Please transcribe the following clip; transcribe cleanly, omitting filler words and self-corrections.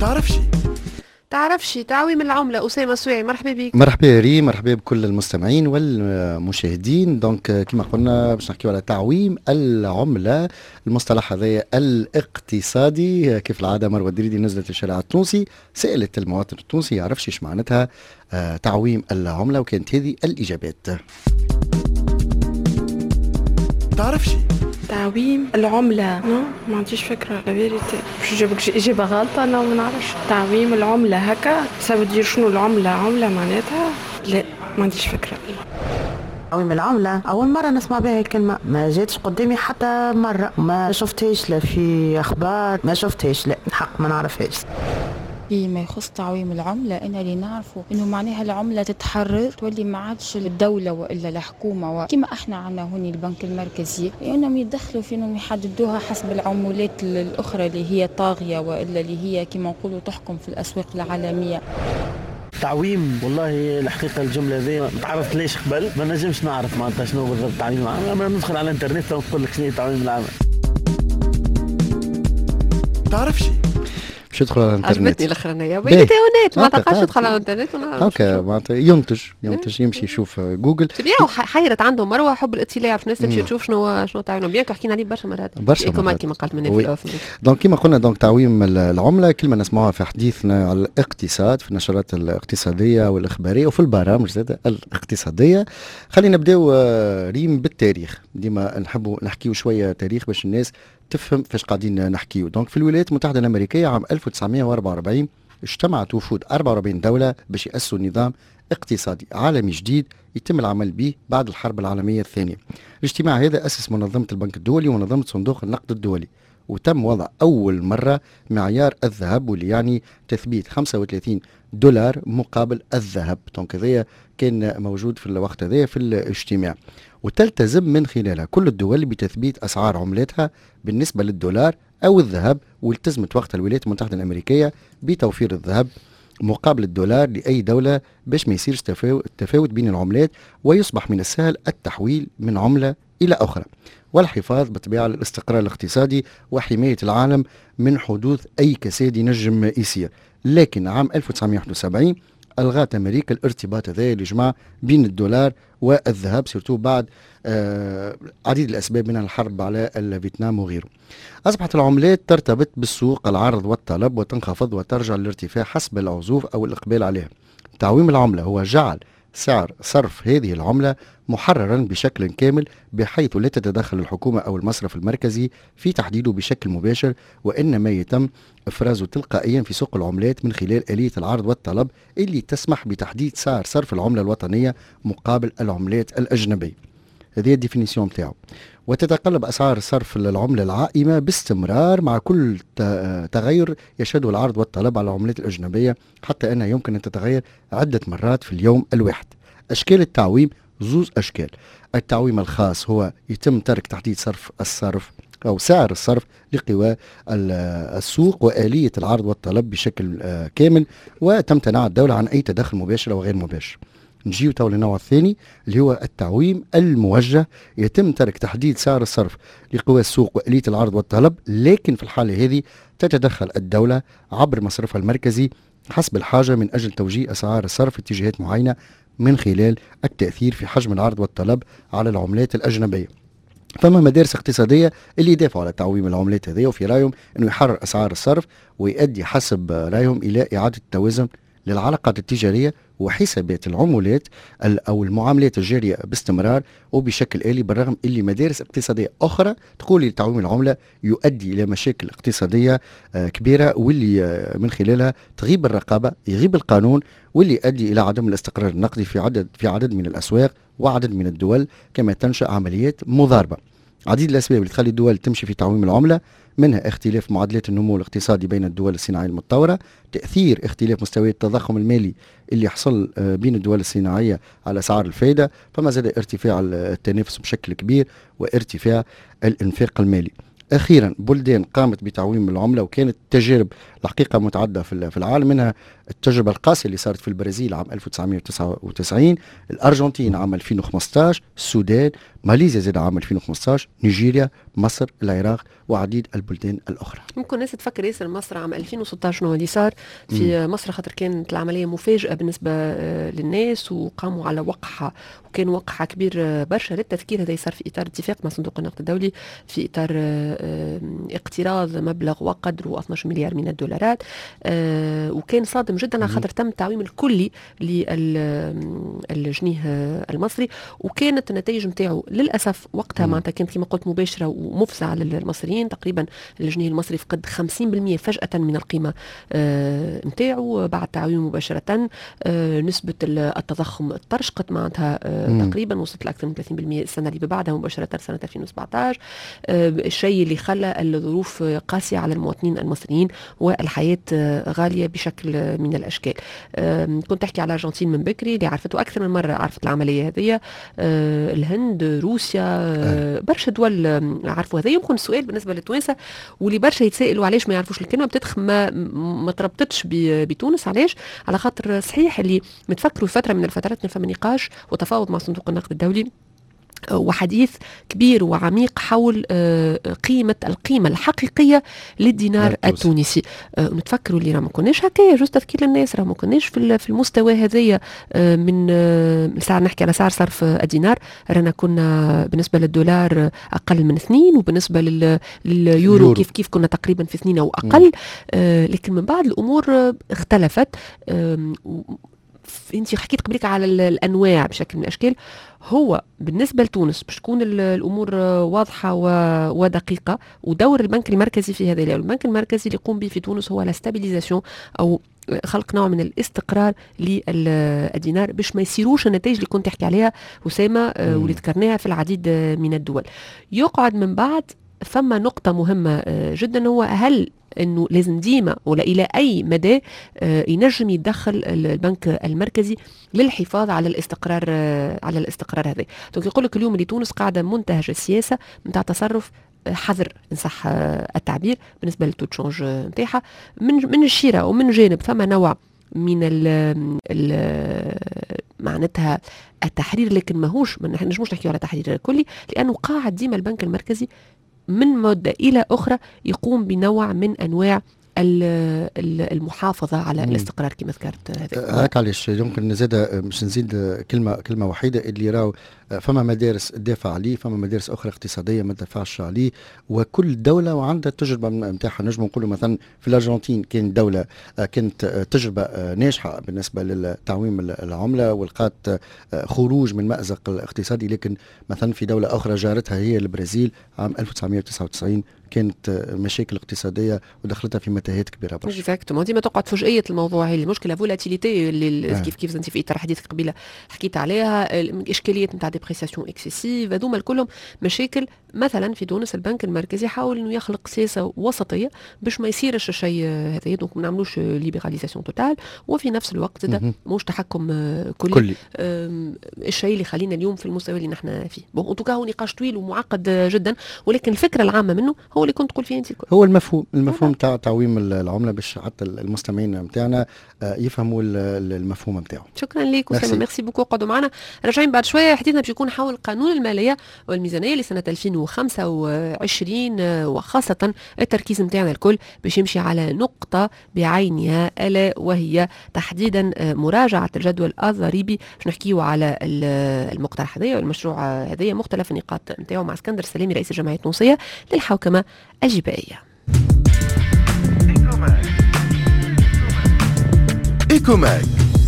تعرفش تعويم العملة. أسامة سويعي، مرحبا بك. مرحبا يا ريم، مرحبا بكل المستمعين والمشاهدين. دونك كما قلنا باش نحكيو على تعويم العملة. المصطلح هذا الاقتصادي كيف العادة مروة الدريدي نزلت الشارع التونسي، سألت المواطن التونسي يعرفش ايش معناتها تعويم العملة، وكانت هذه الإجابات. تعرفش تعويم العملة؟ ما عنديش فكرة لا فيريتي، باش نجيبك إجابة غلطة. أنا ما نعرفش تعويم العملة هكا تساوي شنو العملة؟ عملة معناتها لا، ما عنديش فكرة. تعويم العملة أول مرة نسمع بها الكلمة، ما جاتش قدامي حتى مرة، ما شفتهاش لا في أخبار، ما شفتهاش، لا الحق ما نعرفهاش. فيما يخص تعويم العملة أنا اللي نعرفه إنه معناها العملة تتحرر، تولي ما عادش الدولة وإلا الحكومة كما إحنا عنا هوني البنك المركزي، لأنهم يدخلوا في إنهم يحددوها حسب العملات الأخرى اللي هي طاغية وإلا اللي هي كما نقولوا تحكم في الأسواق العالمية. تعويم والله الحقيقة الجملة ذي ما تعرفت ليش قبل، ما نجمش نعرف معناتها شنو بالضبط تعويم العملة. أنا ندخل على الانترنت ونقول لك شنو تعويم العملة. تعرفش باش يدخل على الانترنت. عجبتني الاخرانيه بيتيونات، ما تلقاش يدخل على الانترنت هكا معناتها ينتج يمشي يشوف جوجل. تبيعوا حيرت عندهم مروه حب الاطلاع في الناس تمشي تشوف شنو تعاونوا بيان. حكينا عليه برشا مرات كما قالت من دونك كما قلنا دونك تعويم العمله كلمه نسمعوها في حديثنا على الاقتصاد، في النشرات الاقتصاديه والاخباريه وفي البرامج زاده الاقتصاديه. خلينا نبداو ريم بالتاريخ. ديما نحبوا نحكيو شويه تاريخ باش الناس تفهم فاش قاعدين نحكيو. دونك في الولايات المتحدة الأمريكية عام 1944 اجتمعت وفود 44 دولة باش يأسسوا نظام اقتصادي عالمي جديد يتم العمل به بعد الحرب العالمية الثانية. الاجتماع هذا أسس منظمة البنك الدولي ومنظمة صندوق النقد الدولي، وتم وضع أول مرة معيار الذهب، واللي يعني تثبيت 35 دولار مقابل الذهب. دونك هذا كان موجود في الوقت هذا في الاجتماع، وتلتزم من خلالها كل الدول بتثبيت أسعار عملاتها بالنسبة للدولار أو الذهب. والتزمت وقتها الولايات المتحدة الأمريكية بتوفير الذهب مقابل الدولار لأي دولة باش ما يصيرش تفاوت بين العملات، ويصبح من السهل التحويل من عملة إلى أخرى، والحفاظ بطبيعة على الاستقرار الاقتصادي وحماية العالم من حدوث أي كساد ينجم يصير. لكن عام 1971 ألغت أمريكا الارتباط هذا اللي جمع بين الدولار والذهب، سيرتو بعد عديد الأسباب منها الحرب على الفيتنام وغيره. أصبحت العملات ترتبط بالسوق، العرض والطلب، وتنخفض وترجع للارتفاع حسب العزوف أو الإقبال عليها. تعويم العملة هو جعل سعر صرف هذه العملة محررا بشكل كامل، بحيث لا تتدخل الحكومة أو المصرف المركزي في تحديده بشكل مباشر، وإنما يتم إفرازه تلقائيا في سوق العملات من خلال آلية العرض والطلب اللي تسمح بتحديد سعر صرف العملة الوطنية مقابل العملات الأجنبية. هذه الديفينيسيون بتاعه. وتتقلب أسعار صرف العملة العائمة باستمرار مع كل تغير يشهده العرض والطلب على العملات الأجنبية، حتى أنها يمكن أن تتغير عدة مرات في اليوم الواحد. أشكال التعويم زوز أشكال. التعويم الخاص هو يتم ترك تحديد الصرف أو سعر الصرف لقوى السوق وآلية العرض والطلب بشكل كامل، وتمتنع الدولة عن أي تدخل مباشر أو غير مباشر. نجيو تو للنوع الثاني اللي هو التعويم الموجه. يتم ترك تحديد سعر الصرف لقوى السوق وآلية العرض والطلب، لكن في الحالة هذه تتدخل الدولة عبر مصرفها المركزي حسب الحاجة من أجل توجيه أسعار الصرف في اتجاهات معينة من خلال التأثير في حجم العرض والطلب على العملات الأجنبية. فما مدارس اقتصادية اللي يدافعوا على تعويم العملات هذه، وفي رأيهم أنه يحرر أسعار الصرف ويؤدي حسب رأيهم إلى إعادة التوازن للعلاقات التجارية وحسابات العملات أو المعاملات الجارية باستمرار وبشكل آلي، بالرغم اللي مدارس اقتصادية أخرى تقول تعويم العملة يؤدي إلى مشاكل اقتصادية كبيرة، واللي من خلالها تغيب الرقابة، يغيب القانون، واللي يؤدي إلى عدم الاستقرار النقدي في عدد من الأسواق وعدد من الدول، كما تنشأ عمليات مضاربة. عديد الأسباب اللي تخلي الدول تمشي في تعويم العملة، منها اختلاف معدلات النمو الاقتصادي بين الدول الصناعية المتطورة، تأثير اختلاف مستويات التضخم المالي اللي يحصل بين الدول الصناعية على أسعار الفائدة، فما زاد ارتفاع التنافس بشكل كبير وارتفاع الانفاق المالي. أخيرا بلدان قامت بتعويم العملة وكانت تجارب الحقيقة متعددة في العالم، منها التجربة القاسية اللي صارت في البرازيل عام 1999، الأرجنتين عام 2015، السودان، ماليزيا زاد عام 2015، نيجيريا، مصر، العراق وعديد البلدان الأخرى. ممكن الناس تفكر ياسر مصر عام 2016 شنو اللي صار في مصر، خاطر كانت العملية مفاجئة بالنسبة للناس وقاموا على وقعها، وكان وقعها كبير برشا. للتذكير هذا صار في إطار اتفاق مع صندوق النقد الدولي في إطار اقتراض مبلغ وقدره 12 مليار من الدولارات، وكان صادم جدا على خاطر تم التعويم الكلي للجنيه المصري، وكانت النتائج نتاعو للأسف وقتها معناتها كانت كما قلت مباشرة ومفزعة للمصريين. تقريبا الجنيه المصري فقد 50% فجأة من القيمة نتاعو بعد تعويمه مباشرة. نسبة التضخم ترشقت معناتها تقريبا وصلت لأكثر من 30% السنة اللي بعدها مباشرة سنة 2017، الشيء اللي خلى الظروف قاسية على المواطنين المصريين والحياة غالية بشكل من الأشكال. كنت أحكي على الأرجنتين من بكري اللي عرفته أكثر من مرة، عرفت العملية هذه، الهند، روسيا، برشا دول عرفوا هذا. يمكن السؤال بالنسبة للتوانسة واللي برشا يتسائلوا علاش ما يعرفوش الكلمة، بتدخل ما تربطتش بتونس. علاش؟ على خاطر صحيح اللي متفكروا فترة من الفترات كان فما نقاش وتفاوض مع صندوق النقد الدولي وحديث كبير وعميق حول القيمة الحقيقية للدينار التونسي. نتفكروا اللي راه ما كناش هكايا، جوست تذكير للناس، راه ما كناش في المستوى هذايا من ساعة نحكي على سعر صرف الدينار، رانا كنا بالنسبة للدولار أقل من 2، وبالنسبة لليورو كيف كنا تقريبا في 2 أو أقل. لكن من بعد الأمور اختلفت. انت حكيت قبلك على الانواع بشكل من الاشكال. هو بالنسبه لتونس باش تكون الامور واضحه ودقيقه، ودور البنك المركزي في هذا البنك المركزي اللي يقوم به في تونس هو الاستابيليزاسيون او خلق نوع من الاستقرار للدينار باش ما يصيروش النتائج اللي كنت تحكي عليها أسامة واللي ذكرناها في العديد من الدول. يقعد من بعد فما نقطة مهمة جدا، هو هل انه لازم ديما ولا الى اي مدى ينجم يتدخل البنك المركزي للحفاظ على الاستقرار هذا. دونك يقول لك اليوم اللي تونس قاعده منتهج السياسه نتاع تصرف حذر ان صح التعبير بالنسبه للتو تشونج نتاعها من الشراء، ومن جانب فما نوع من معناتها التحرير، لكن ماهوش ما نجموش نحكيو على تحرير كلي، لانه قاعد ديما البنك المركزي من مدة إلى أخرى يقوم بنوع من أنواع المحافظة على الاستقرار كما ذكرت. هاك علاش يمكن نزيد مش نزيد كلمة وحيدة، اللي راو فما مدارس تدافع عليه، فما مدارس أخرى اقتصادية ما تدافعش عليه، وكل دولة وعندها التجربة نتاعها. نجم نقولوا مثلا في الأرجنتين كانت تجربة ناجحة بالنسبة للتعويم العملة ولقات خروج من مأزق الاقتصادي، لكن مثلا في دولة أخرى جارتها هي البرازيل عام 1999 كانت مشاكل اقتصادية ودخلتها في متاهات كبيرة برشا. اكزاكتومون، ديما تقعد فجأية الموضوع، هي المشكلة فولاتيليتي اللي كيف انت في إطار حديثك قبيله حكيت عليها، الإشكاليات نتاع ديبريسياسيون اكسيسيف، هذوما الكلهم مشاكل. مثلا في تونس البنك المركزي حاول انه يخلق سياسة وسطية باش ما يصيرش الشيء هذا، دونك ما نعملوش ليبراليزاسيون توتال، وفي نفس الوقت ده موش تحكم كلي. الشيء اللي خلينا اليوم في المستوى اللي نحن فيه. بون ان توكا هو نقاش طويل ومعقد جدا، ولكن الفكرة العامة منه هو اللي كنت تقول فيه انت الكل، هو المفهوم تاع تعويم العملة، باش حتى المستمعين نتاعنا يفهموا المفهوم نتاعو. شكرا لك أسامة، ميرسي بوكو. قعدوا معنا، راجعين بعد شوية. حديثنا باش يكون حول قانون المالية والميزانية لسنة 2025، وخاصة التركيز نتاعنا الكل باش يمشي على نقطة بعينها، ألا وهي تحديدا مراجعة الجدول الضريبي. باش نحكيو على المقترح هذايا والمشروع هذايا، مختلف النقاط نتاعو مع اسكندر السلامي رئيس الجمعية التونسية للحوكمة الجبائية. إيكوماك